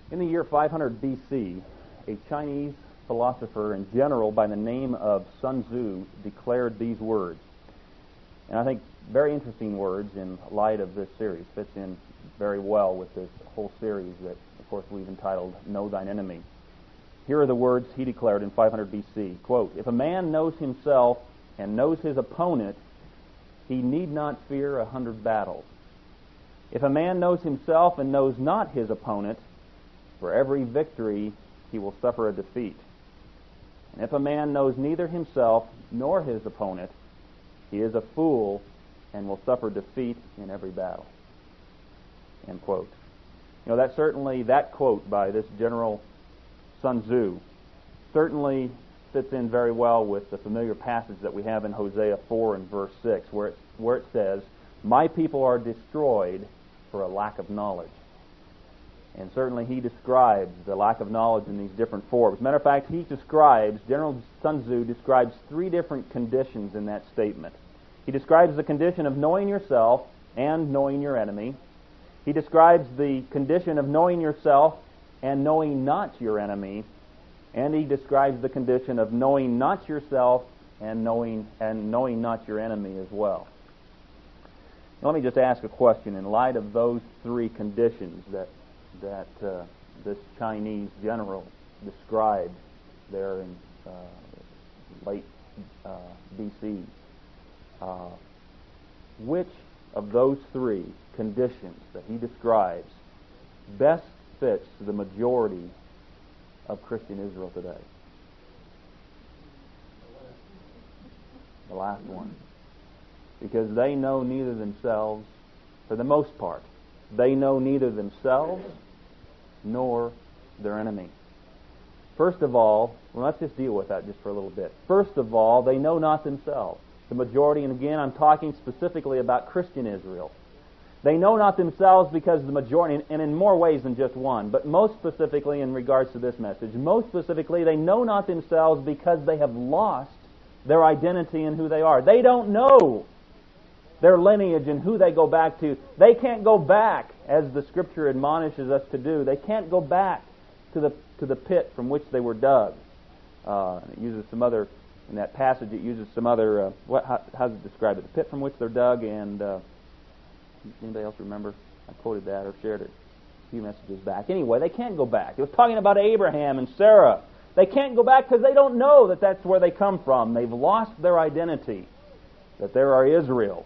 In the year 500 BC, a Chinese philosopher and general by the name of Sun Tzu declared these words. And I think very interesting words in light of this series. Fits in very well with this whole series that, of course, we've entitled Know Thine Enemy. Here are the words he declared in 500 BC. Quote, "If a man knows himself and knows his opponent, he need not fear 100 battles. If a man knows himself and knows not his opponent, for every victory he will suffer a defeat. And if a man knows neither himself nor his opponent, he is a fool and will suffer defeat in every battle." End quote. You know, that quote by this General Sun Tzu certainly fits in very well with the familiar passage that we have in Hosea 4 and verse 6, where it says, "My people are destroyed for a lack of knowledge." And certainly he describes the lack of knowledge in these different forms. Matter of fact, General Sun Tzu describes three different conditions in that statement. He describes the condition of knowing yourself and knowing your enemy. He describes the condition of knowing yourself and knowing not your enemy. And he describes the condition of knowing not yourself and knowing not your enemy as well. Now, let me just ask a question in light of those three conditions that this Chinese general described there in late BC. Which of those three conditions that he describes best fits the majority of Christian Israel today? The last one. Because they know neither themselves, for the most part, they know neither themselves nor their enemy. First of all, let's just deal with that just for a little bit. First of all, they know not themselves. The majority, and again, I'm talking specifically about Christian Israel. They know not themselves because the majority, and in more ways than just one, but most specifically in regards to this message, most specifically, they know not themselves because they have lost their identity in who they are. They don't know their lineage and who they go back to. They can't go back, as the Scripture admonishes us to do. They can't go back to the pit from which they were dug. It uses some other, in that passage, it uses some other, how does it describe it? The pit from which they're dug, and anybody else remember? I quoted that or shared it a few messages back. Anyway, they can't go back. It was talking about Abraham and Sarah. They can't go back because they don't know that that's where they come from. They've lost their identity, that they are Israel.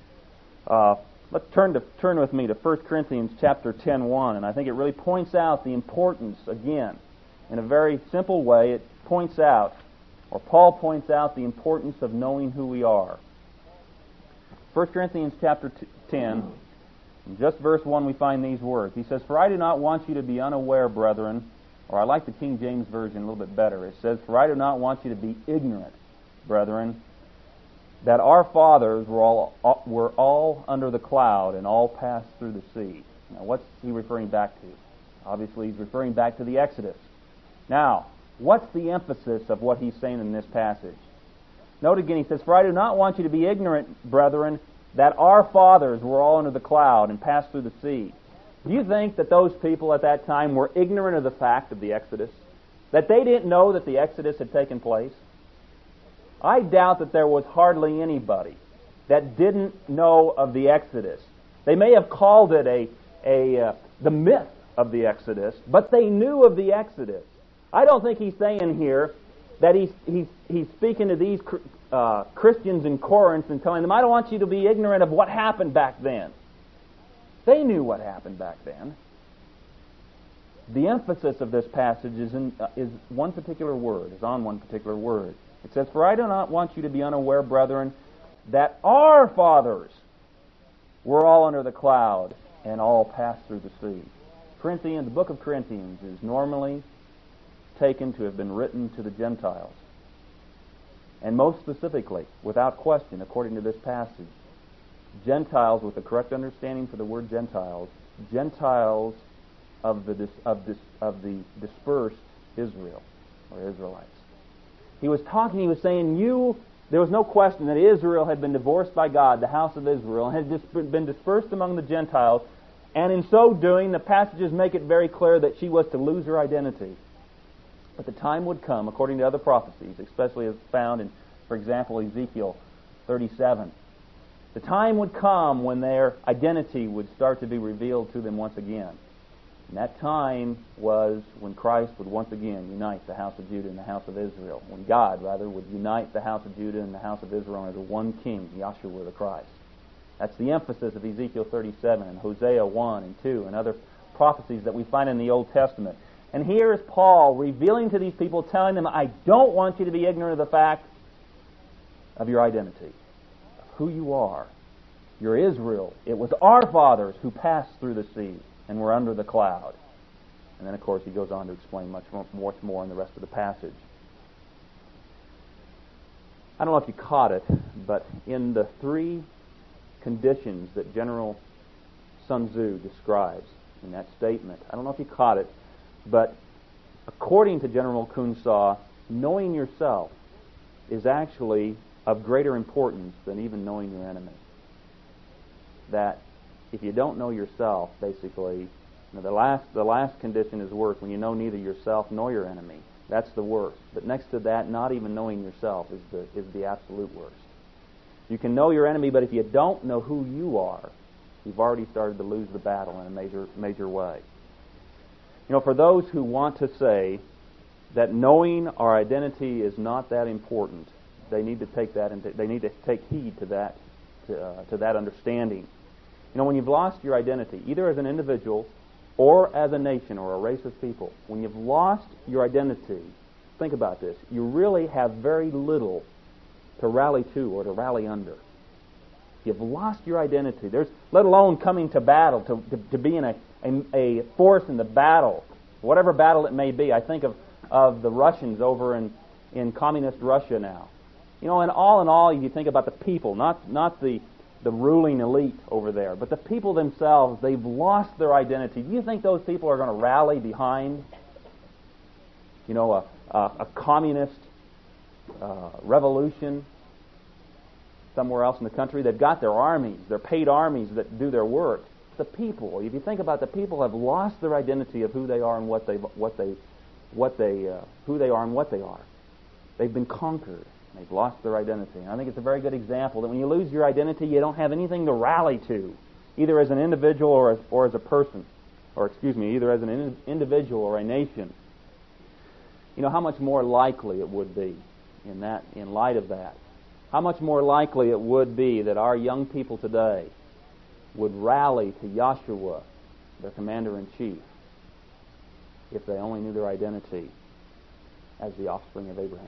Let's turn with me to 1 Corinthians chapter 10:1, and I think it really points out the importance, again, in a very simple way. It points out, or Paul points out, the importance of knowing who we are. 1 Corinthians chapter 10, in just verse 1, we find these words. He says, "For I do not want you to be unaware, brethren," or I like the King James Version a little bit better. It says, "For I do not want you to be ignorant, brethren, that our fathers were all under the cloud and all passed through the sea." Now, what's he referring back to? Obviously, he's referring back to the Exodus. Now, what's the emphasis of what he's saying in this passage? Note again, he says, "For I do not want you to be ignorant, brethren, that our fathers were all under the cloud and passed through the sea." Do you think that those people at that time were ignorant of the fact of the Exodus? That they didn't know that the Exodus had taken place? I doubt that there was hardly anybody that didn't know of the Exodus. They may have called it the myth of the Exodus, but they knew of the Exodus. I don't think he's saying here that he's speaking to these Christians in Corinth and telling them, "I don't want you to be ignorant of what happened back then." They knew what happened back then. The emphasis of this passage is one particular word, is on one particular word. It says, "For I do not want you to be unaware, brethren, that our fathers were all under the cloud and all passed through the sea." The book of Corinthians is normally taken to have been written to the Gentiles. And most specifically, without question, according to this passage, Gentiles, with the correct understanding for the word Gentiles of the dispersed Israel, or Israelites. He was saying, there was no question that Israel had been divorced by God, the house of Israel, and had been dispersed among the Gentiles, And in so doing, the passages make it very clear that she was to lose her identity. But the time would come, according to other prophecies, especially as found in, for example, Ezekiel 37. The time would come when their identity would start to be revealed to them once again. And that time was when Christ would once again unite the house of Judah and the house of Israel. When God, rather, would unite the house of Judah and the house of Israel under one king, Yahshua the Christ. That's the emphasis of Ezekiel 37 and Hosea 1 and 2 and other prophecies that we find in the Old Testament. And here is Paul revealing to these people, telling them, I don't want you to be ignorant of the fact of your identity, who you are. You're Israel. It was our fathers who passed through the sea and were under the cloud. And then, of course, he goes on to explain much more in the rest of the passage. I don't know if you caught it, but in the three conditions that General Sun Tzu describes in that statement, I don't know if you caught it, but according to General Kunsa, knowing yourself is actually of greater importance than even knowing your enemy. That if you don't know yourself, basically, the last condition is worse, when you know neither yourself nor your enemy. That's the worst. But next to that, not even knowing yourself is the absolute worst. You can know your enemy, but if you don't know who you are, you've already started to lose the battle in a major way. You know, for those who want to say that knowing our identity is not that important, they need to take heed to that understanding. You know, when you've lost your identity, either as an individual or as a nation or a race of people, when you've lost your identity, think about this, you really have very little to rally to or to rally under. You've lost your identity. Let alone coming to battle, to be in a force in the battle, whatever battle it may be. I think of the Russians over in communist Russia now. You know, and all in all, you think about the people, not the ruling elite over there, but the people themselves. They've lost their identity. Do you think those people are going to rally behind, you know, a communist revolution somewhere else in the country? They've got their armies, their paid armies that do their work. The people, if you think about, the people have lost their identity of who they are and who they are and what they are. They've been conquered. They've lost their identity. And I think it's a very good example that when you lose your identity, you don't have anything to rally to, either as an individual or as a person, either as an individual or a nation. You know, how much more likely it would be in light of that, how much more likely it would be that our young people today would rally to Yahshua, their commander-in-chief, if they only knew their identity as the offspring of Abraham.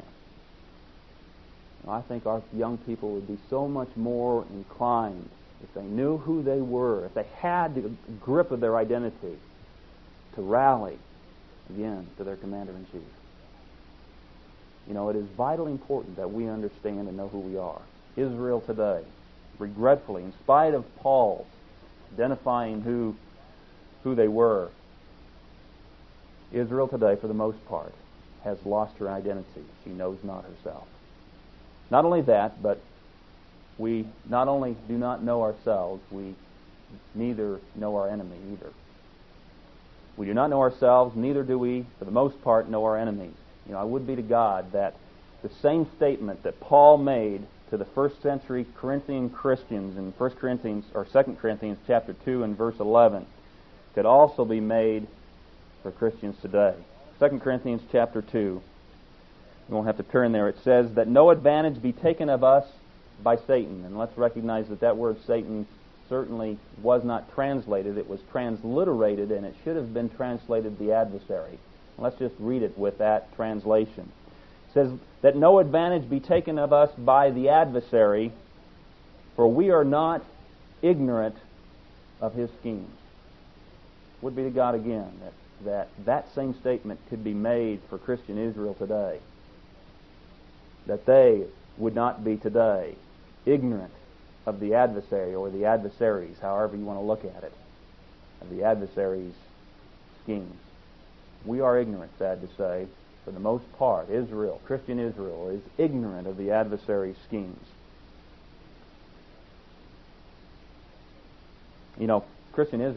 I think our young people would be so much more inclined, if they knew who they were, if they had the grip of their identity, to rally again to their commander-in-chief. You know, it is vitally important that we understand and know who we are. Israel today, regretfully, in spite of Paul's identifying who they were, Israel today, for the most part, has lost her identity. She knows not herself. Not only that, but we not only do not know ourselves, we neither know our enemy either. We do not know ourselves, neither do we, for the most part, know our enemies. You know, I would be to God that the same statement that Paul made to the first century Corinthian Christians in 1 Corinthians or 2 Corinthians chapter 2 and verse 11 could also be made for Christians today. 2 Corinthians chapter 2. You won't have to turn there. It says that no advantage be taken of us by Satan. And let's recognize that word Satan certainly was not translated. It was transliterated, and it should have been translated the adversary. Let's just read it with that translation. It says that no advantage be taken of us by the adversary, for we are not ignorant of his schemes. Would be to God again that same statement could be made for Christian Israel today. That they would not be today ignorant of the adversary or the adversaries, however you want to look at it, of the adversary's schemes. We are ignorant, sad to say, for the most part. Israel, Christian Israel, is ignorant of the adversary's schemes. You know, Christian Israel,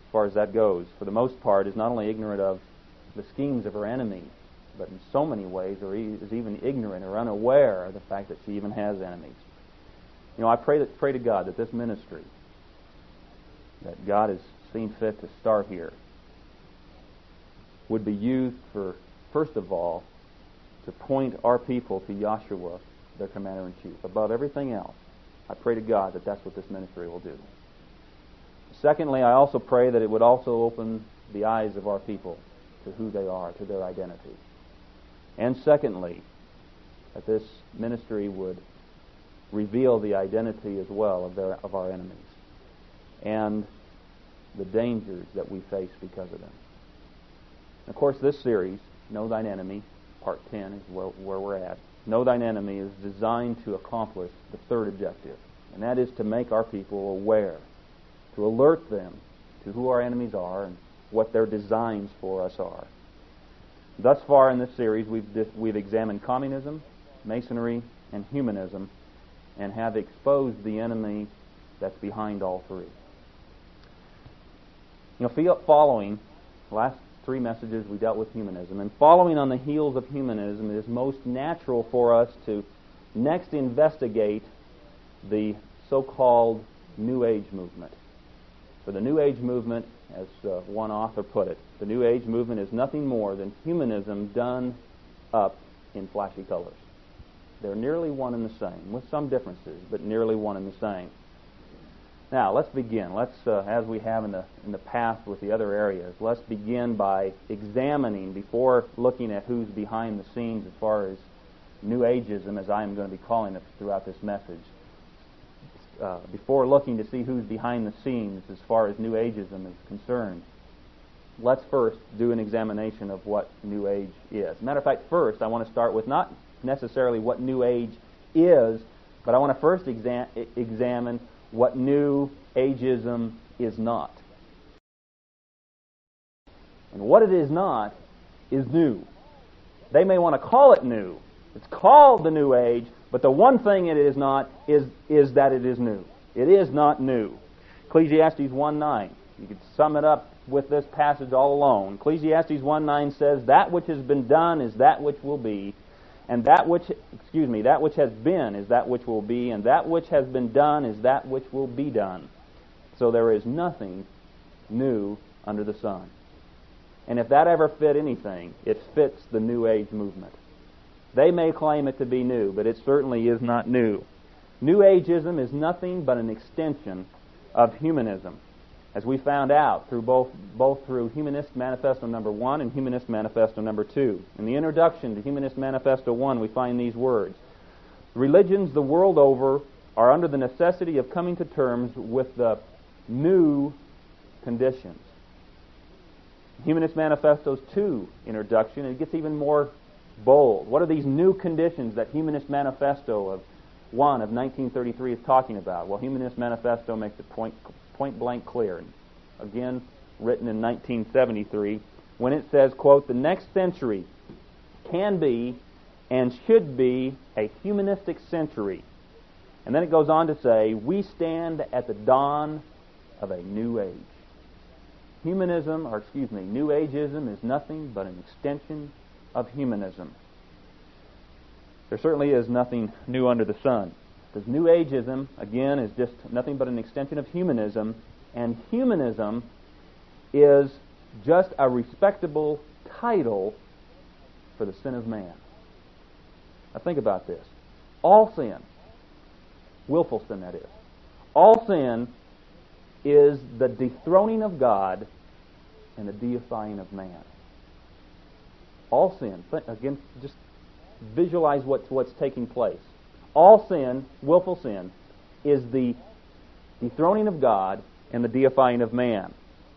as far as that goes, for the most part, is not only ignorant of the schemes of her enemies, but in so many ways is even ignorant or unaware of the fact that she even has enemies. I pray to God that this ministry that God has seen fit to start here would be used for, first of all, to point our people to Yahshua, their Commander-in-Chief. Above everything else, I pray to God that that's what this ministry will do. Secondly, I also pray that it would also open the eyes of our people to who they are, to their identity. And secondly, that this ministry would reveal the identity as well of our enemies and the dangers that we face because of them. And of course, this series, Know Thine Enemy, Part 10 is where we're at. Know Thine Enemy is designed to accomplish the third objective, and that is to make our people aware, to alert them to who our enemies are and what their designs for us are. Thus far in this series, we've examined communism, Masonry, and humanism, and have exposed the enemy that's behind all three. Following the last three messages, we dealt with humanism, and following on the heels of humanism, it is most natural for us to next investigate the so-called New Age movement. For the New Age movement, as one author put it, the New Age movement is nothing more than humanism done up in flashy colors. They're nearly one and the same, with some differences, but nearly one and the same. Now, let's begin. Let's, as we have in the past with the other areas, let's begin by examining, before looking at who's behind the scenes as far as New Ageism, as I am going to be calling it throughout this message. Before looking to see who's behind the scenes as far as New Ageism is concerned, let's first do an examination of what New Age is. As a matter of fact, first I want to start with not necessarily what New Age is, but I want to first examine what New Ageism is not. And what it is not is new. They may want to call it new. It's called the New Age, but the one thing it is not is that it is new. It is not new. Ecclesiastes 1:9. You could sum it up with this passage all alone. Ecclesiastes 1:9 says, "That which has been done is that which will be, and that which has been is that which will be, and that which has been done is that which will be done. So there is nothing new under the sun." And if that ever fit anything, it fits the New Age movement. They may claim it to be new, but it certainly is not new. New Ageism is nothing but an extension of humanism, as we found out through both through Humanist Manifesto number 1 and Humanist Manifesto number 2. In the introduction to Humanist Manifesto 1, we find these words: "Religions the world over are under the necessity of coming to terms with the new conditions." Humanist Manifesto's 2 introduction, it gets even more bold. What are these new conditions that Humanist Manifesto of 1 of 1933 is talking about? Well, Humanist Manifesto makes it point blank clear. Again, written in 1973, when it says, quote, "The next century can be and should be a humanistic century." And then it goes on to say, "We stand at the dawn of a new age." New Ageism is nothing but an extension of humanism. There certainly is nothing new under the sun, because New Ageism, again, is just nothing but an extension of humanism, and humanism is just a respectable title for the sin of man. Now think about this. All sin, willful sin that is, all sin is the dethroning of God and the deifying of man. All sin, again, just visualize what's taking place. All sin, willful sin, is the dethroning of God and the deifying of man.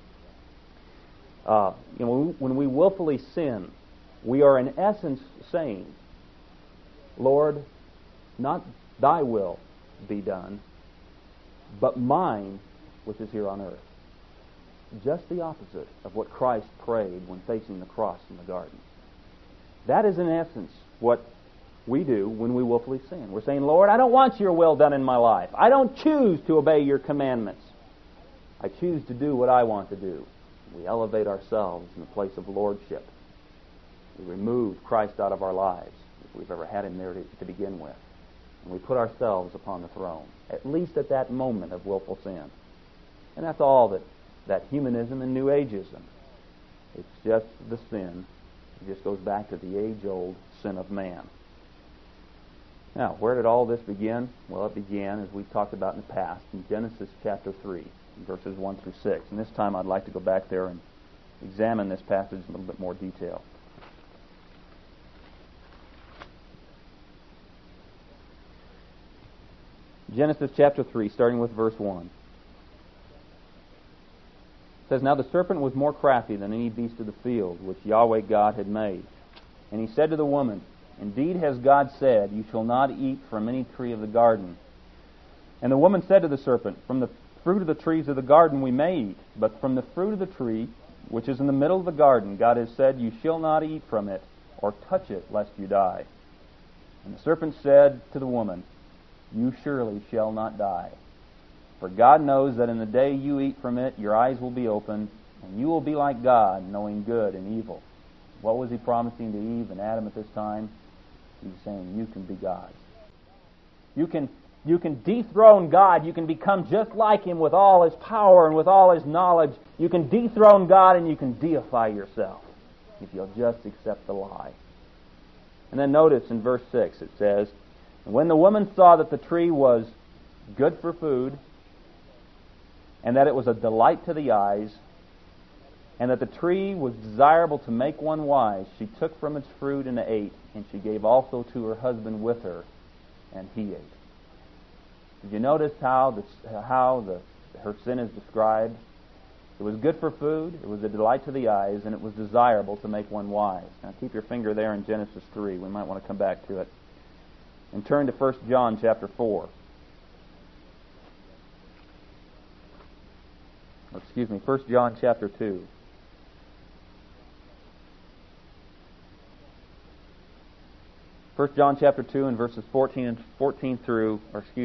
When we willfully sin, we are in essence saying, "Lord, not thy will be done, but mine which is here on earth." Just the opposite of what Christ prayed when facing the cross in the garden. That is in essence what we do when we willfully sin. We're saying, "Lord, I don't want your will done in my life. I don't choose to obey your commandments. I choose to do what I want to do. We elevate ourselves in the place of lordship. We remove Christ out of our lives, if we've ever had Him there to begin with. And we put ourselves upon the throne, at least at that moment of willful sin. And that's all that humanism and New Ageism. It's just the sin. It just goes back to the age-old sin of man. Now, where did all this begin? Well, it began, as we've talked about in the past, in Genesis chapter 3, verses 1 through 6. And this time I'd like to go back there and examine this passage in a little bit more detail. Genesis chapter 3, starting with verse 1. It says, Now the serpent was more crafty than any beast of the field which Yahweh God had made. And he said to the woman, Indeed has God said, You shall not eat from any tree of the garden. And the woman said to the serpent, From the fruit of the trees of the garden we may eat, but from the fruit of the tree which is in the middle of the garden, God has said, You shall not eat from it, or touch it, lest you die. And the serpent said to the woman, You surely shall not die. For God knows that in the day you eat from it, your eyes will be opened, and you will be like God, knowing good and evil. What was He promising to Eve and Adam at this time? He was saying, you can be gods. You can dethrone God. You can become just like Him with all His power and with all His knowledge. You can dethrone God and you can deify yourself if you'll just accept the lie. And then notice in verse 6 it says, And when the woman saw that the tree was good for food, and that it was a delight to the eyes, and that the tree was desirable to make one wise, she took from its fruit and ate, and she gave also to her husband with her, and he ate. Did you notice how her sin is described? It was good for food, it was a delight to the eyes, and it was desirable to make one wise. Now keep your finger there in Genesis 3. We might want to come back to it. And turn to 1 John chapter 4. 1 John chapter 2. First John chapter 2 and verses 15 through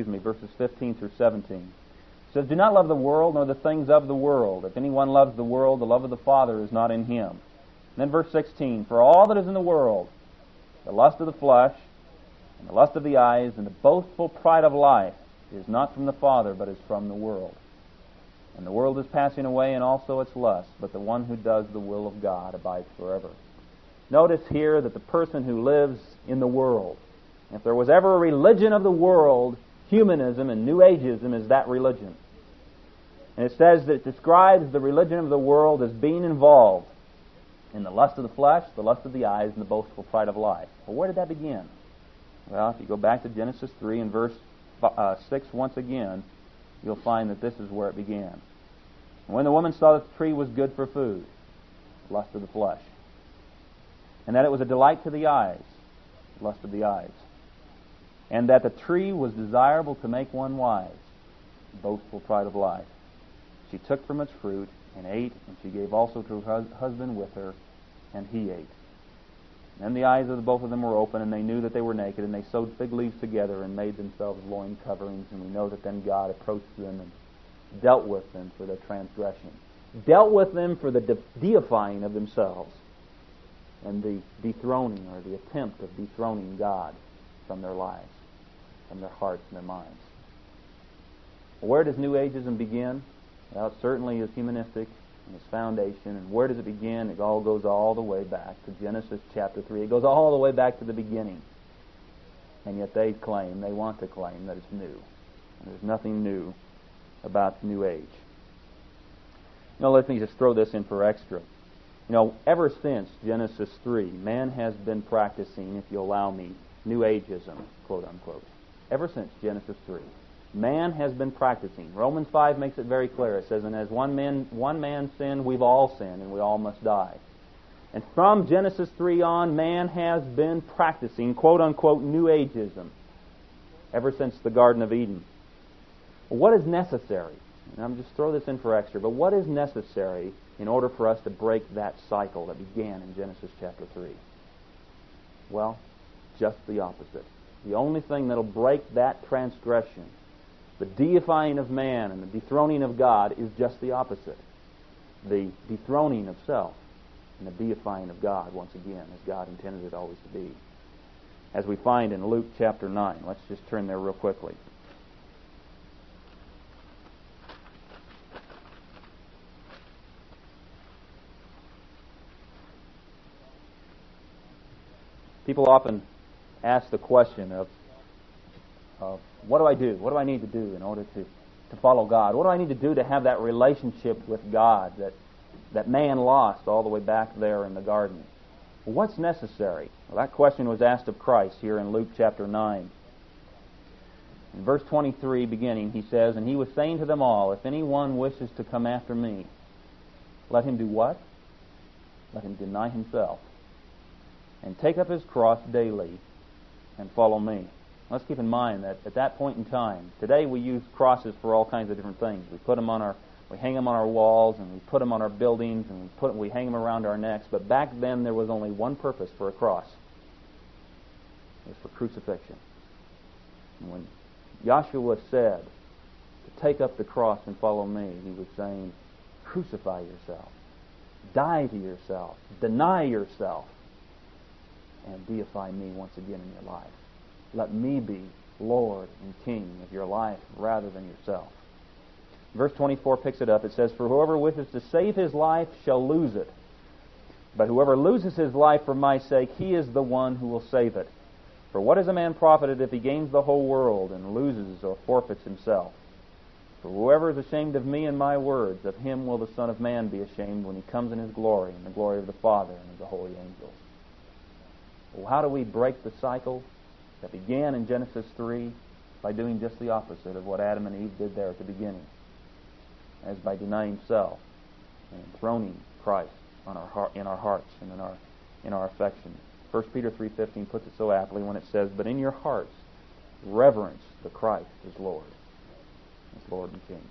17. It says, Do not love the world nor the things of the world. If anyone loves the world, the love of the Father is not in him. And then verse 16, For all that is in the world, the lust of the flesh, and the lust of the eyes, and the boastful pride of life, is not from the Father, but is from the world. And the world is passing away, and also its lust, but the one who does the will of God abides forever. Notice here that the person who lives in the world, if there was ever a religion of the world, humanism and New Ageism is that religion. And it says that it describes the religion of the world as being involved in the lust of the flesh, the lust of the eyes, and the boastful pride of life. Well, where did that begin? Well, if you go back to Genesis 3 and verse 6 once again, you'll find that this is where it began. And when the woman saw that the tree was good for food, lust of the flesh, and that it was a delight to the eyes, lust of the eyes, and that the tree was desirable to make one wise, boastful pride of life, she took from its fruit and ate, and she gave also to her husband with her, and he ate. Then the eyes of both of them were open, and they knew that they were naked, and they sewed fig leaves together and made themselves loin coverings. And we know that then God approached them and dealt with them for their transgression, dealt with them for the deifying of themselves, and the dethroning or the attempt of dethroning God from their lives, from their hearts and their minds. Where does New Ageism begin? Well, it certainly is humanistic in its foundation. And where does it begin? It all goes all the way back to Genesis chapter 3. It goes all the way back to the beginning. And yet they want to claim that it's new. And there's nothing new about the New Age. Let me just throw this in for extra. Ever since Genesis 3, man has been practicing, if you allow me, New Ageism, quote unquote. Ever since Genesis 3, man has been practicing. Romans 5 makes it very clear. It says, And as one man sinned, we've all sinned, and we all must die. And from Genesis 3 on, man has been practicing, quote unquote, New Ageism, ever since the Garden of Eden. What is necessary? And I'm just throw this in for extra, but what is necessary in order for us to break that cycle that began in Genesis chapter 3? Well, just the opposite. The only thing that'll break that transgression The deifying of man and the dethroning of God is just the opposite. The dethroning of self and the deifying of God, once again, as God intended it always to be. As we find in Luke chapter 9. Let's just turn there real quickly. People often ask the question of what do I do? What do I need to do in order to follow God? What do I need to do to have that relationship with God that man lost all the way back there in the garden? Well, what's necessary? Well, that question was asked of Christ here in Luke chapter 9. In verse 23 beginning, he says, "And he was saying to them all, if anyone wishes to come after me, let him do what? Let him deny himself and take up his cross daily and follow me." Let's keep in mind that at that point in time, today we use crosses for all kinds of different things. We hang them on our walls, and we put them on our buildings, and we hang them around our necks. But back then there was only one purpose for a cross. It was for crucifixion. And when Joshua said to take up the cross and follow me, he was saying, crucify yourself, die to yourself, deny yourself, and deify me once again in your life. Let me be Lord and King of your life rather than yourself. Verse 24 picks it up. It says, "For whoever wishes to save his life shall lose it. But whoever loses his life for my sake, he is the one who will save it. For what is a man profited if he gains the whole world and loses or forfeits himself? For whoever is ashamed of me and my words, of him will the Son of Man be ashamed when he comes in his glory and the glory of the Father and of the holy angels." Well, how do we break the cycle that began in Genesis 3? By doing just the opposite of what Adam and Eve did there at the beginning, as by denying self and enthroning Christ in our hearts and in our affections. 1 Peter 3:15 puts it so aptly when it says, "But in your hearts reverence the Christ as Lord," as Lord and King.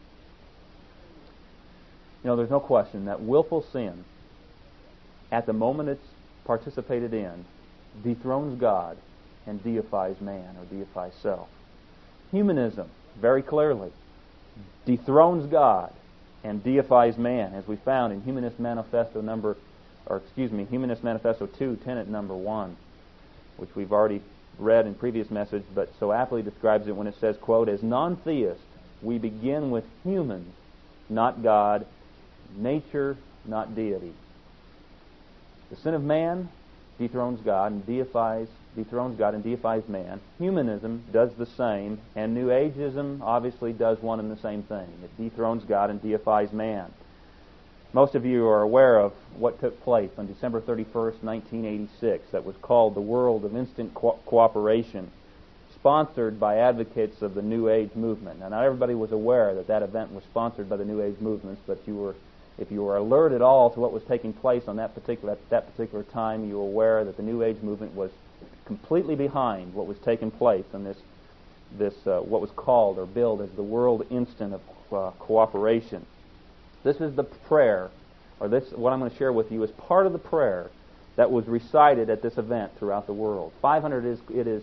You know, there's no question that willful sin, at the moment it's participated in, dethrones God and deifies man or deifies self. Humanism, very clearly, dethrones God and deifies man, as we found in Humanist Manifesto Humanist Manifesto 2, tenet number 1, which we've already read in previous message, but so aptly describes it when it says, quote, "As non-theists, we begin with humans, not God, nature, not deity. The sin of man dethrones God and deifies man. Humanism does the same, and New Ageism obviously does one and the same thing. It dethrones God and deifies man. Most of you are aware of what took place on December 31st, 1986, that was called the World of Instant Cooperation, sponsored by advocates of the New Age movement. Now, not everybody was aware that event was sponsored by the New Age movements, but if you were alert at all to what was taking place on at that particular time, you were aware that the New Age movement was completely behind what was taking place in this what was called or billed as the World Instant of Cooperation. This is the prayer, or what I'm going to share with you is part of the prayer that was recited at this event throughout the world. 500 is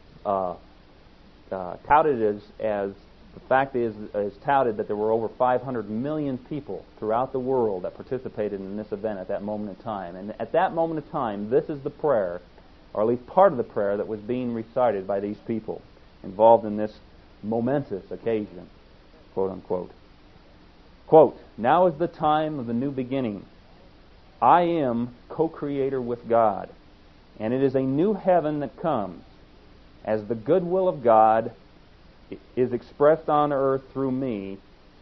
touted as the fact is touted that there were over 500 million people throughout the world that participated in this event at that moment in time. And at that moment of time, this is the prayer, or at least part of the prayer, that was being recited by these people involved in this momentous occasion, quote unquote. Quote, "Now is the time of the new beginning. I am co-creator with God, and it is a new heaven that comes, as the goodwill of God is expressed on earth through me."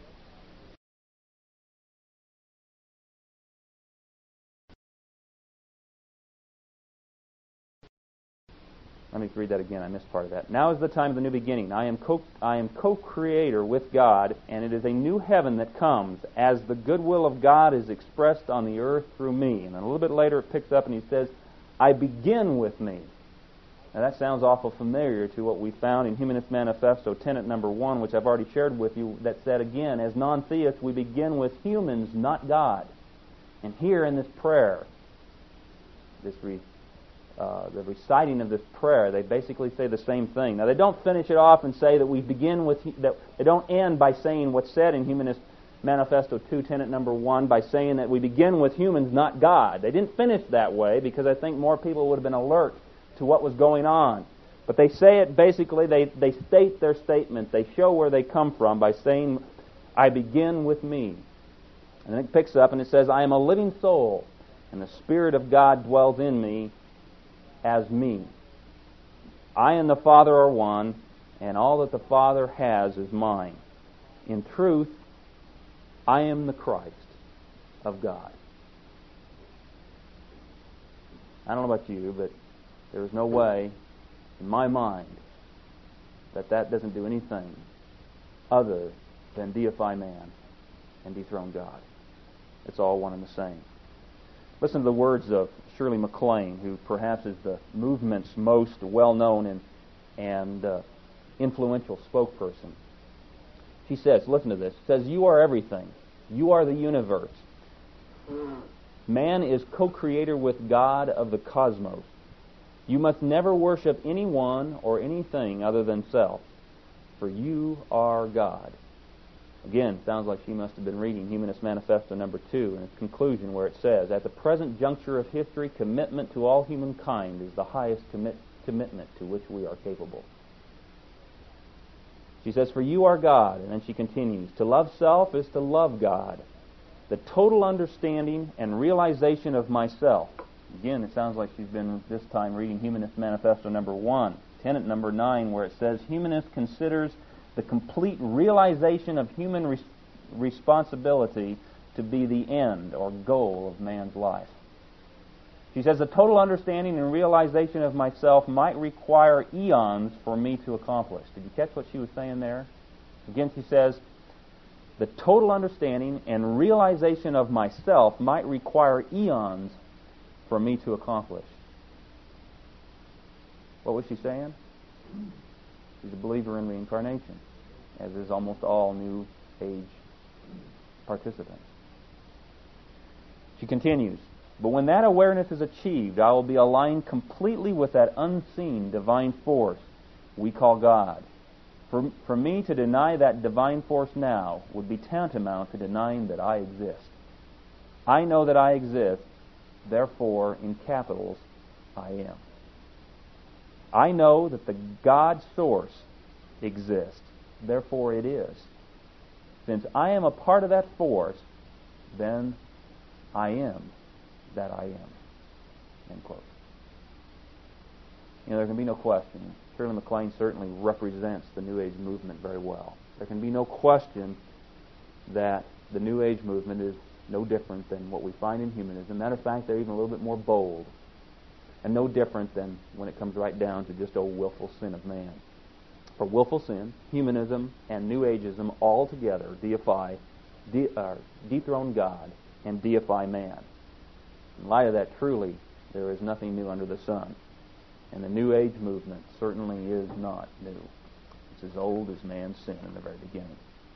Let me read that again. I missed part of that. "Now is the time of the new beginning. I am co-creator with God, and it is a new heaven that comes, as the goodwill of God is expressed on the earth through me." And then a little bit later it picks up and he says, "I begin with me." Now that sounds awful familiar to what we found in Humanist Manifesto, tenet number 1, which I've already shared with you, that said again, as non-theists, we begin with humans, not God. And here in this prayer, this the reciting of this prayer, they basically say the same thing. Now, they don't finish it off and say that we begin with, that they don't end by saying what's said in Humanist Manifesto 2, tenet number 1, by saying that we begin with humans, not God. They didn't finish that way because I think more people would have been alert to what was going on. But they say it basically, they state their statement. They show where they come from by saying, I begin with me. And then it picks up and it says, I am a living soul, and the Spirit of God dwells in me as me. I and the Father are one, and all that the Father has is mine. In truth, I am the Christ of God. I don't know about you, but there is no way in my mind that doesn't do anything other than deify man and dethrone God. It's all one and the same. Listen to the words of Shirley MacLaine, who perhaps is the movement's most well-known and influential spokesperson. She says, listen to this, she says, you are everything. You are the universe. Man is co-creator with God of the cosmos. You must never worship anyone or anything other than self, for you are God. Again, sounds like she must have been reading Humanist Manifesto number 2 in its conclusion, where it says, at the present juncture of history, commitment to all humankind is the highest commitment to which we are capable. She says, for you are God, and then she continues, to love self is to love God. The total understanding and realization of myself. Again, it sounds like she's been this time reading Humanist Manifesto number 1, tenet number 9, where it says, Humanist considers the complete realization of human responsibility to be the end or goal of man's life. She says, the total understanding and realization of myself might require eons for me to accomplish. Did you catch what she was saying there? Again, she says, the total understanding and realization of myself might require eons for me to accomplish. What was she saying? She's a believer in reincarnation, as is almost all New Age participants. She continues, but when that awareness is achieved, I will be aligned completely with that unseen divine force we call God. For me to deny that divine force now would be tantamount to denying that I exist. I know that I exist, therefore, in capitals, I am. I know that the God source exists, therefore it is. Since I am a part of that force, then I am that I am. End quote. There can be no question. Shirley MacLaine certainly represents the New Age movement very well. There can be no question that the New Age movement is no different than what we find in humanism. Matter of fact, they're even a little bit more bold, and no different than when it comes right down to just willful sin of man. For willful sin, humanism, and New Ageism all together dethrone God and deify man. In light of that, truly, there is nothing new under the sun. And the New Age movement certainly is not new. It's as old as man's sin in the very beginning.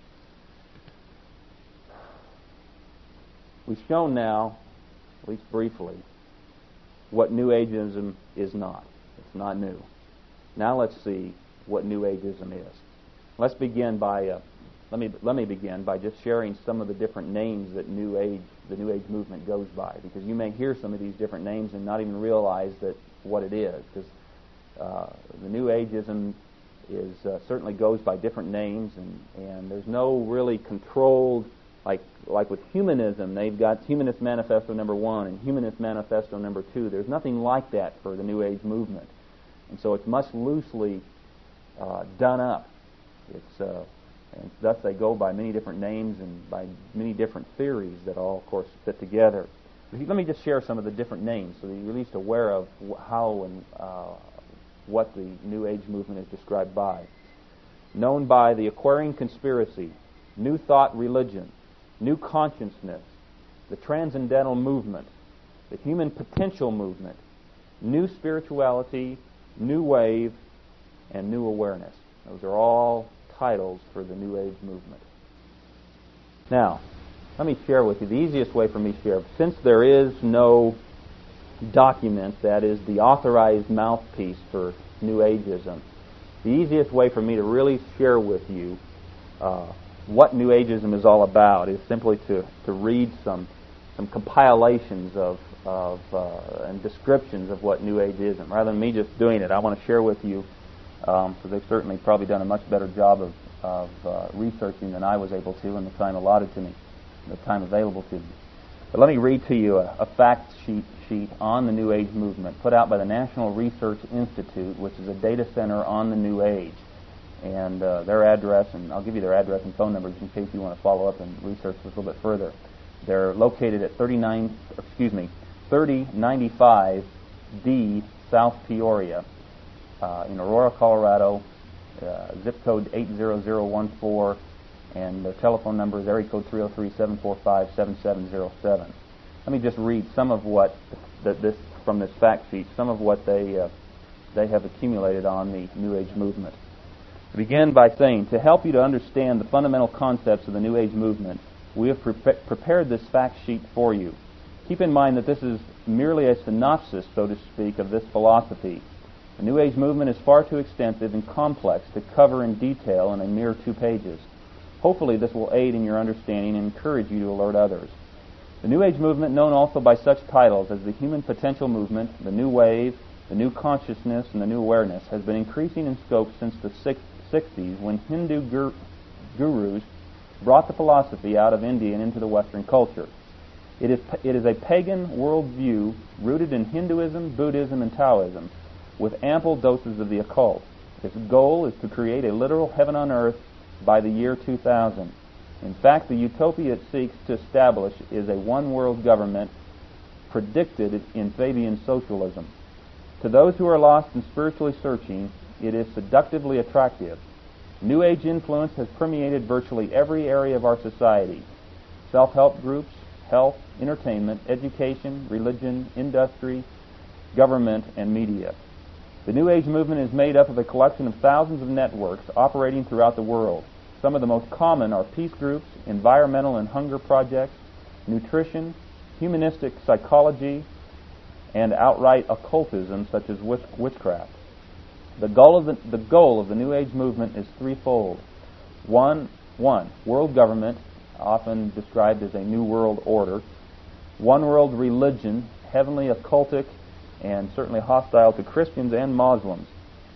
We've shown now, at least briefly, what New Ageism is not. It's not new. Now let's see what New Ageism is. Let's begin by let me begin by just sharing some of the different names that the New Age movement goes by, because you may hear some of these different names and not even realize that what it is, because the New Ageism is certainly goes by different names, and there's no really controlled, like with humanism, they've got Humanist Manifesto number 1 and Humanist Manifesto number 2. There's nothing like that for the New Age movement, and so it's much loosely done up. And thus they go by many different names and by many different theories that all, of course, fit together. Let me just share some of the different names so that you're at least aware of how and what the New Age movement is described by. Known by the Aquarian Conspiracy, New Thought Religion, New Consciousness, the Transcendental Movement, the Human Potential Movement, New Spirituality, New Wave, and New Awareness. Those are all titles for the New Age movement. Now, let me share with you the easiest way for me to share. Since there is no document that is the authorized mouthpiece for New Ageism. The easiest way for me to really share with you what New Ageism is all about is simply to read some compilations of and descriptions of what New Age is. And rather than me just doing it, I want to share with you, because they've certainly probably done a much better job of researching than I was able to in the time allotted to me, the time available to me. But let me read to you a fact sheet on the New Age movement put out by the National Research Institute, which is a data center on the New Age. And their address, and I'll give you their address and phone numbers in case you want to follow up and research this a little bit further. They're located at 3095 D South Peoria in Aurora, Colorado, zip code 80014, and their telephone number is area code 303-745-7707. Let me just read some of what from this fact sheet, some of what they have accumulated on the New Age movement. To begin by saying, to help you to understand the fundamental concepts of the New Age movement, we have prepared this fact sheet for you. Keep in mind that this is merely a synopsis, so to speak, of this philosophy. The New Age movement is far too extensive and complex to cover in detail in a mere 2 pages. Hopefully this will aid in your understanding and encourage you to alert others. The New Age movement, known also by such titles as the Human Potential Movement, the New Wave, the New Consciousness, and the New Awareness, has been increasing in scope since the 60s when Hindu gurus brought the philosophy out of India and into the Western culture. It is a pagan worldview rooted in Hinduism, Buddhism, and Taoism, with ample doses of the occult. Its goal is to create a literal heaven on earth by the year 2000. In fact, the utopia it seeks to establish is a one-world government predicted in Fabian socialism. To those who are lost and spiritually searching, it is seductively attractive. New Age influence has permeated virtually every area of our society: self-help groups, health, entertainment, education, religion, industry, government, and media. The New Age movement is made up of a collection of thousands of networks operating throughout the world. Some of the most common are peace groups, environmental and hunger projects, nutrition, humanistic psychology, and outright occultism such as witchcraft. The goal of the New Age movement is threefold. One, world government, often described as a new world order. One world religion, heavenly occultic, and certainly hostile to Christians and Muslims.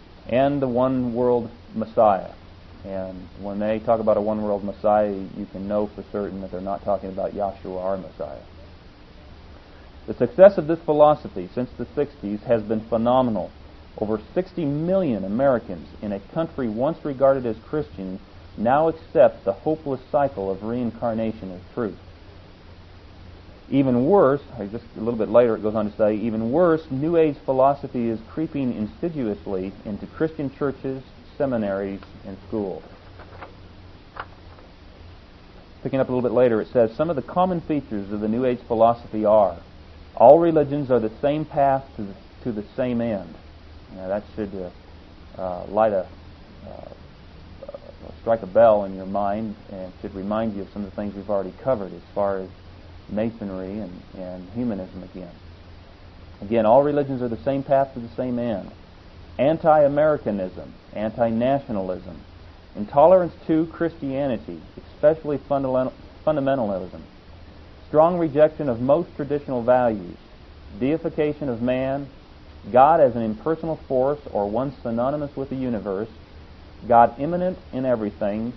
And the one world Messiah. And when they talk about a one world Messiah, you can know for certain that they're not talking about Yahshua, our Messiah. The success of this philosophy since the 60s has been phenomenal. Over 60 million Americans in a country once regarded as Christian now accept the hopeless cycle of reincarnation as truth. Even worse, just a little bit later it goes on to say, even worse, New Age philosophy is creeping insidiously into Christian churches, seminaries, and schools. Picking up a little bit later, it says, some of the common features of the New Age philosophy are: all religions are the same path to the same end. Now that should strike a bell in your mind and should remind you of some of the things we've already covered as far as Masonry and humanism again. Again, all religions are the same path to the same end. Anti-Americanism, anti-nationalism, intolerance to Christianity, especially fundamentalism, strong rejection of most traditional values, deification of man, God as an impersonal force or one synonymous with the universe, God immanent in everything,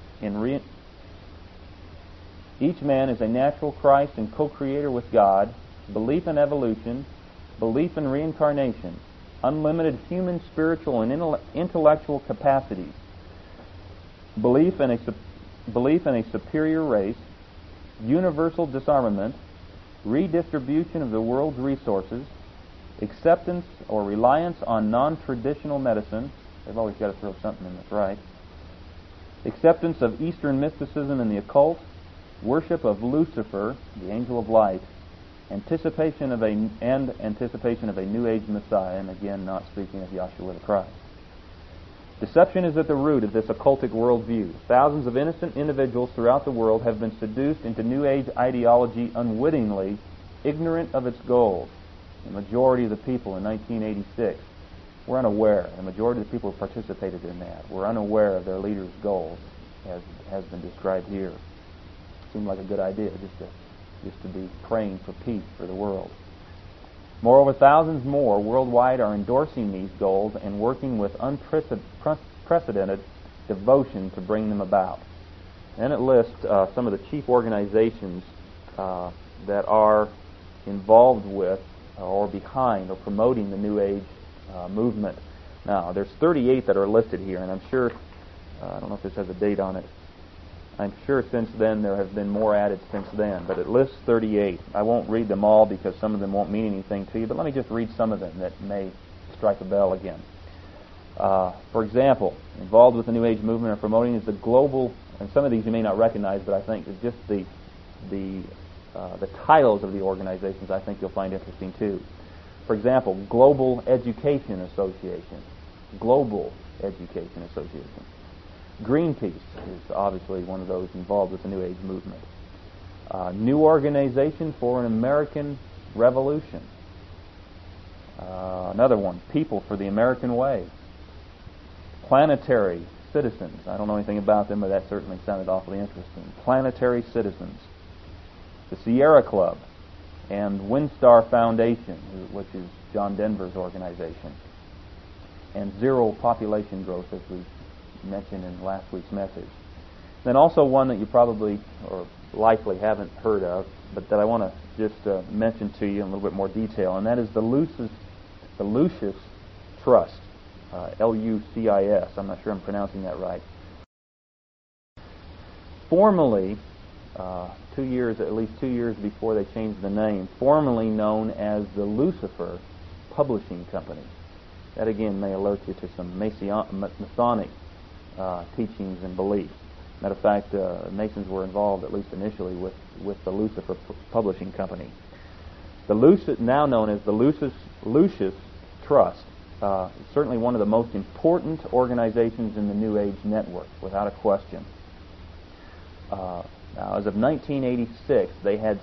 each man is a natural Christ and co-creator with God, belief in evolution, belief in reincarnation, unlimited human, spiritual, and intellectual capacities, belief in a superior race, universal disarmament, redistribution of the world's resources, acceptance or reliance on non-traditional medicine. They've always got to throw something in that's right. Acceptance of Eastern mysticism and the occult, worship of Lucifer, the angel of light, anticipation of a New Age Messiah, and again not speaking of Yahshua the Christ. Deception is at the root of this occultic worldview. Thousands of innocent individuals throughout the world have been seduced into New Age ideology unwittingly, ignorant of its goals. the majority of the people in 1986 were unaware. The majority of the people who participated in that were unaware of their leader's goals, as has been described here. Seemed like a good idea just to be praying for peace for the world. Moreover, thousands more worldwide are endorsing these goals and working with unprecedented devotion to bring them about. And it lists some of the chief organizations that are involved with or behind or promoting the New Age movement. Now, there's 38 that are listed here, and I'm sure, I don't know if this has a date on it, I'm sure since then there have been more added since then, but it lists 38. I won't read them all because some of them won't mean anything to you, but let me just read some of them that may strike a bell again. For example, involved with the New Age movement and promoting is the global, and some of these you may not recognize, but I think it's just the titles of the organizations I think you'll find interesting too. For example, Global Education Association. Global Education Association. Greenpeace is obviously one of those involved with the New Age movement. New Organization for an American Revolution. Another one, People for the American Way. Planetary Citizens. I don't know anything about them, but that certainly sounded awfully interesting. Planetary Citizens. The Sierra Club and WinStar Foundation, which is John Denver's organization. And Zero Population Growth, as we mentioned in last week's message. Then also one that you probably or likely haven't heard of, but that I want to just mention to you in a little bit more detail, and that is the Lucis Trust, L-U-C-I-S. I'm not sure I'm pronouncing that right. Formerly, at least 2 years before they changed the name, formerly known as the Lucifer Publishing Company. That again may alert you to some Masonic teachings and beliefs. Matter of fact, Masons were involved, at least initially, with the Lucifer Publishing Company. Now known as the Lucis Trust, is certainly one of the most important organizations in the New Age network, without a question. Now, as of 1986, they had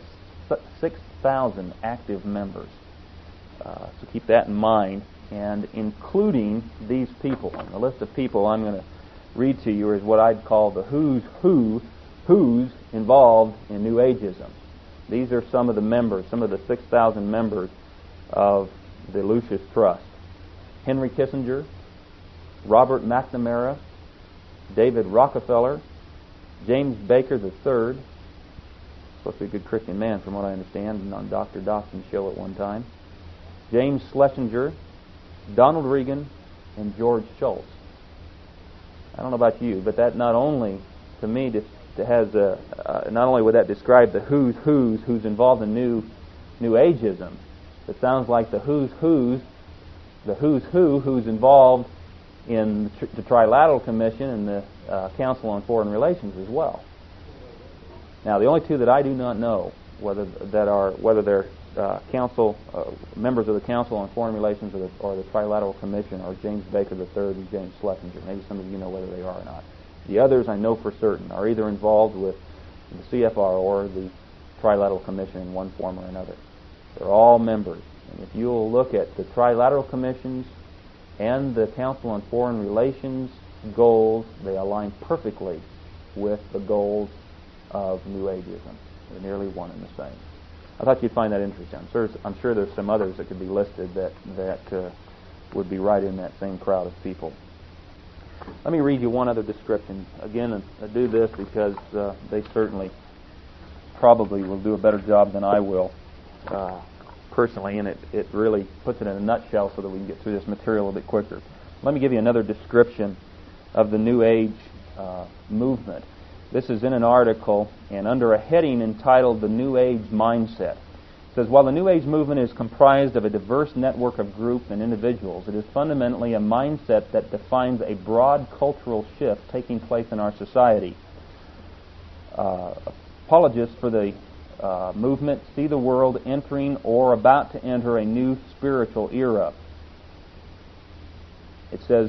6,000 active members. So keep that in mind. And including these people, and the list of people I'm going to read to you is what I'd call the who's involved in New Ageism. These are some of the members, some of the 6,000 members of the Lucis Trust. Henry Kissinger, Robert McNamara, David Rockefeller, James Baker III, supposed to be a good Christian man from what I understand, and on Dr. Dobson's show at one time, James Schlesinger, Donald Regan, and George Shultz. I don't know about you, but that not only, to me, has not only would that describe the who's involved in New Ageism, it sounds like the who's involved in the Trilateral Commission and the Council on Foreign Relations as well. Now, the only two that I do not know whether they're members of the Council on Foreign Relations or the Trilateral Commission are James Baker III and James Schlesinger. Maybe some of you know whether they are or not. The others I know for certain are either involved with the CFR or the Trilateral Commission in one form or another. They're all members. And if you'll look at the Trilateral Commissions and the Council on Foreign Relations goals, they align perfectly with the goals of New Ageism. They're nearly one and the same. I thought you'd find that interesting. I'm sure there's some others that could be listed that would be right in that same crowd of people. Let me read you one other description. Again, I do this because they certainly probably will do a better job than I will personally, and it really puts it in a nutshell so that we can get through this material a bit quicker. Let me give you another description of the New Age movement. This is in an article and under a heading entitled The New Age Mindset. It says, while the New Age movement is comprised of a diverse network of groups and individuals, it is fundamentally a mindset that defines a broad cultural shift taking place in our society. Apologists for the movement see the world entering or about to enter a new spiritual era. It says,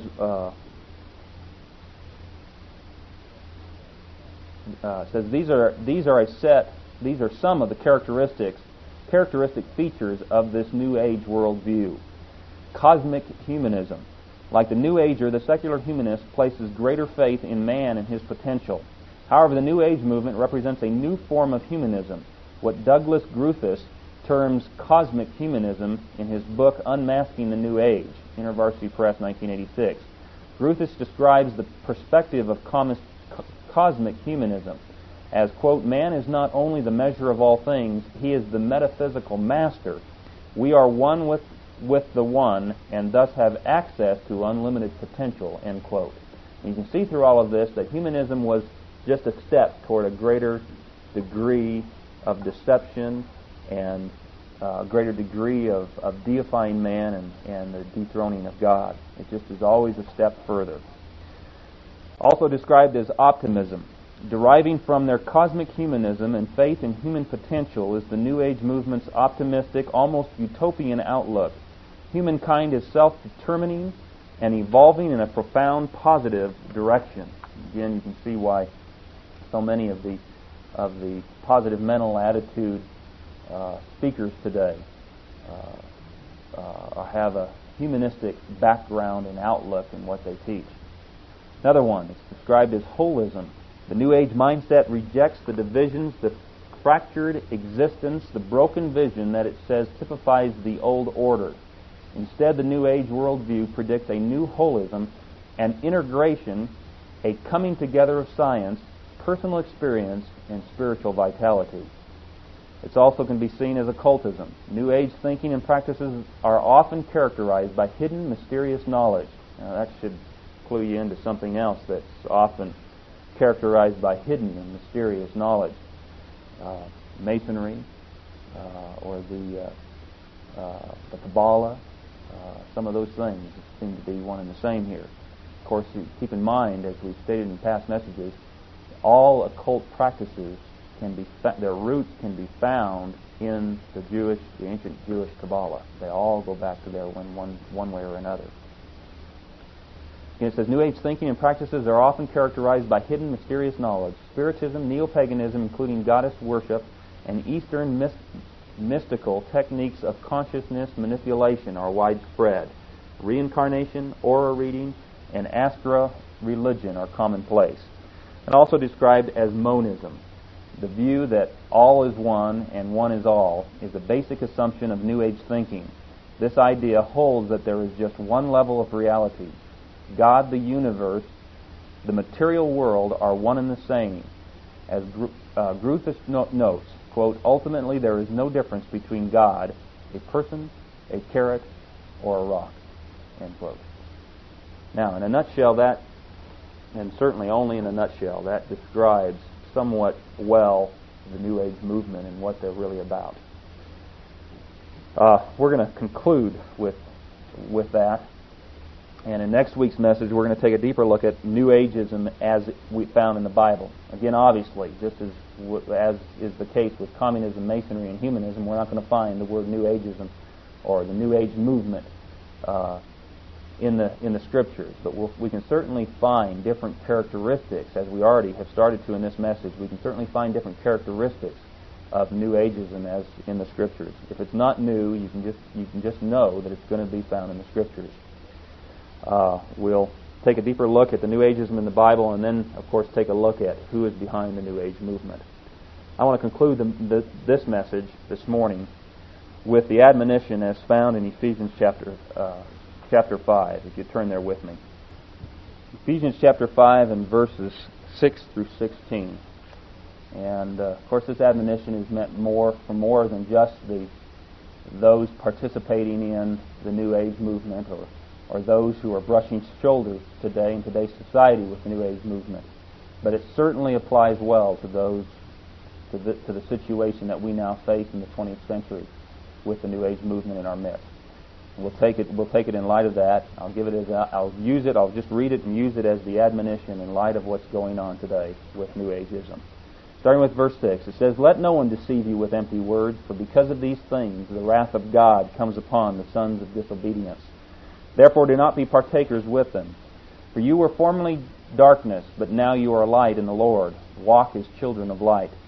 these are some of the characteristics characteristic features of this New Age worldview. Cosmic humanism. Like the New Ager, the secular humanist places greater faith in man and his potential. However, the New Age movement represents a new form of humanism, what Douglas Gruthis terms cosmic humanism in his book Unmasking the New Age, InterVarsity Press, 1986. Gruthis describes the perspective of cosmic humanism as, quote, man is not only the measure of all things, he is the metaphysical master. We are one with the one and thus have access to unlimited potential, end quote. And you can see through all of this that humanism was just a step toward a greater degree of deception and a greater degree of deifying man and the dethroning of God. It just is always a step further. Also described as optimism. Deriving from their cosmic humanism and faith in human potential is the New Age movement's optimistic, almost utopian outlook. Humankind is self-determining and evolving in a profound positive direction. Again, you can see why so many of the positive mental attitude speakers today have a humanistic background and outlook in what they teach. Another one, it's described as holism. The New Age mindset rejects the divisions, the fractured existence, the broken vision that it says typifies the old order. Instead, the New Age worldview predicts a new holism, an integration, a coming together of science, personal experience, and spiritual vitality. It also can be seen as occultism. New Age thinking and practices are often characterized by hidden, mysterious knowledge. Now, that should clue you into something else that's often characterized by hidden and mysterious knowledge. Masonry, or the Kabbalah, some of those things seem to be one and the same here. Of course, you keep in mind, as we've stated in past messages, all occult practices their roots can be found in the ancient Jewish Kabbalah. They all go back to there one way or another. It says, New Age thinking and practices are often characterized by hidden, mysterious knowledge. Spiritism, neo-paganism, including goddess worship, and Eastern mystical techniques of consciousness manipulation are widespread. Reincarnation, aura reading, and astra religion are commonplace. And also described as monism. The view that all is one and one is all is a basic assumption of New Age thinking. This idea holds that there is just one level of reality. God, the universe, the material world are one and the same. As Gruthis notes, quote, ultimately there is no difference between God, a person, a carrot, or a rock, end quote. Now, in a nutshell, that, and certainly only in a nutshell, that describes somewhat well the New Age movement and what they're really about. We're going to conclude with that. And in next week's message, we're going to take a deeper look at New Ageism as we found in the Bible. Again, obviously, just as is the case with communism, Masonry, and humanism, we're not going to find the word New Ageism or the New Age movement in the Scriptures. But we can certainly find different characteristics, as we already have started to in this message. We can certainly find different characteristics of New Ageism as in the Scriptures. If it's not new, you can just know that it's going to be found in the Scriptures. We'll take a deeper look at the New Ageism in the Bible, and then, of course, take a look at who is behind the New Age movement. I want to conclude this message this morning with the admonition as found in Ephesians chapter 5, if you turn there with me. Ephesians chapter 5 and verses 6 through 16. And, of course, this admonition is meant for more than just those participating in the New Age movement or those who are brushing shoulders today in today's society with the New Age movement. But it certainly applies well to the situation that we now face in the 20th century with the New Age movement in our midst. We'll take it in light of that. I'll just read it and use it as the admonition in light of what's going on today with New Ageism. Starting with verse 6, it says, "Let no one deceive you with empty words, for because of these things the wrath of God comes upon the sons of disobedience. Therefore do not be partakers with them. For you were formerly darkness, but now you are light in the Lord. Walk as children of light.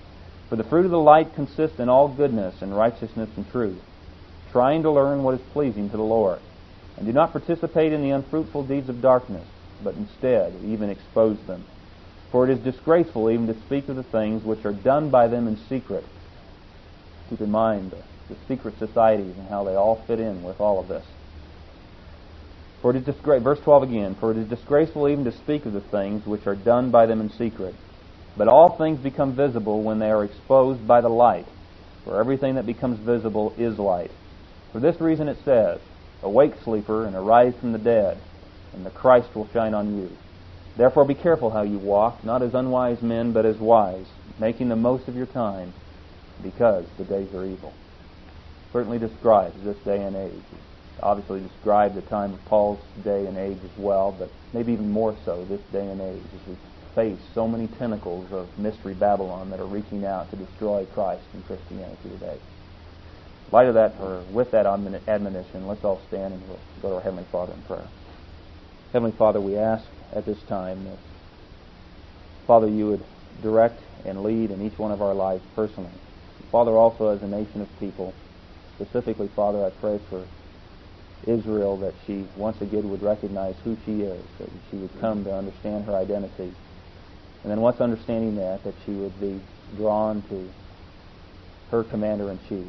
For the fruit of the light consists in all goodness and righteousness and truth, trying to learn what is pleasing to the Lord. And do not participate in the unfruitful deeds of darkness, but instead even expose them. For it is disgraceful even to speak of the things which are done by them in secret. Keep in mind the secret societies and how they all fit in with all of this. For it is verse 12 again, for it is disgraceful even to speak of the things which are done by them in secret. But all things become visible when they are exposed by the light. For everything that becomes visible is light. For this reason it says, Awake, sleeper, and arise from the dead, and the Christ will shine on you. Therefore be careful how you walk, not as unwise men, but as wise, making the most of your time, because the days are evil. Certainly describes this day and age. Obviously described the time of Paul's day and age as well, but maybe even more so this day and age as we face so many tentacles of Mystery Babylon that are reaching out to destroy Christ and Christianity today. In light of that, or with that admonition, let's all stand and we'll go to our Heavenly Father in prayer. Heavenly Father, we ask at this time that, Father, you would direct and lead in each one of our lives personally. Father, also as a nation of people, specifically, Father, I pray for Israel, that she once again would recognize who she is, that she would come to understand her identity. And then once understanding that she would be drawn to her commander-in-chief,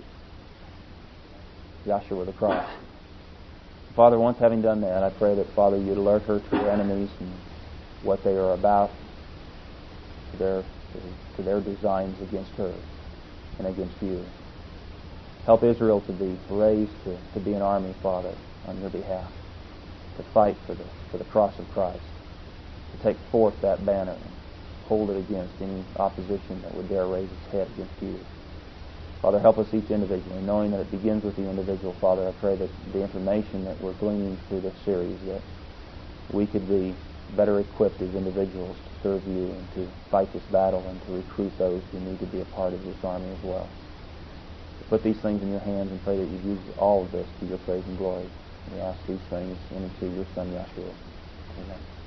Joshua the Christ. Father, once having done that, I pray that, Father, you'd alert her to her enemies and what they are about, to their designs against her and against you. Help Israel to be raised to be an army, Father, on your behalf, to fight for the cross of Christ, to take forth that banner and hold it against any opposition that would dare raise its head against you. Father, help us each individually, knowing that it begins with the individual. Father, I pray that the information that we're gleaning through this series, that we could be better equipped as individuals to serve you and to fight this battle and to recruit those who need to be a part of this army as well. Put these things in your hands and pray that you use all of this to your praise and glory. We ask these things into your Son, Yeshua. Amen.